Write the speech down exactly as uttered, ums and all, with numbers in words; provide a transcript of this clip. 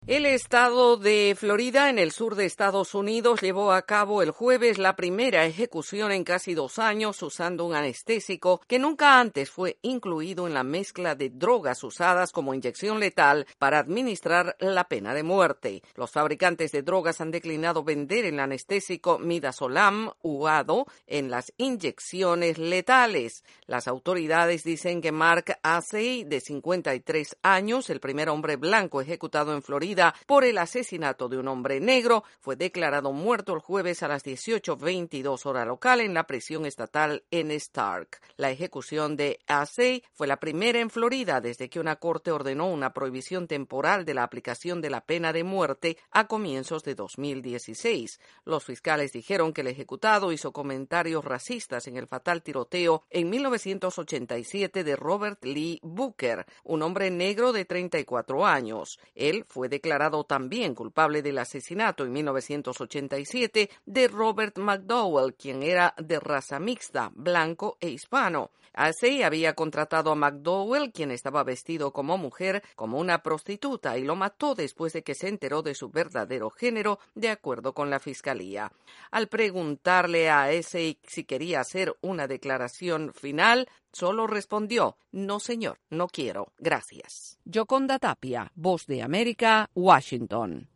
El estado de Florida, en el sur de Estados Unidos, llevó a cabo el jueves la primera ejecución en casi dos años usando un anestésico que nunca antes fue incluido en la mezcla de drogas usadas como inyección letal para administrar la pena de muerte. Los fabricantes de drogas han declinado vender el anestésico midazolam usado en las inyecciones letales. Las autoridades dicen que Mark Asay, de cincuenta y tres años, el primer hombre blanco ejecutado en Florida por el asesinato de un hombre negro, fue declarado muerto el jueves a las dieciocho veintidós hora local en la prisión estatal en Stark. La ejecución de Asay fue la primera en Florida desde que una corte ordenó una prohibición temporal de la aplicación de la pena de muerte a comienzos de dos mil dieciséis. Los fiscales dijeron que el ejecutado hizo comentarios racistas en el fatal tiroteo en mil novecientos ochenta y siete de Robert Lee Booker, un hombre negro de treinta y cuatro años. Él fue declarado declarado también culpable del asesinato en mil novecientos ochenta y siete de Robert McDowell, quien era de raza mixta, blanco e hispano. Asay había contratado a McDowell, quien estaba vestido como mujer, como una prostituta y lo mató después de que se enteró de su verdadero género, de acuerdo con la fiscalía. Al preguntarle a Asay si quería hacer una declaración final, solo respondió: no señor, no quiero, gracias. Yoconda Tapia, Voz de América, Washington.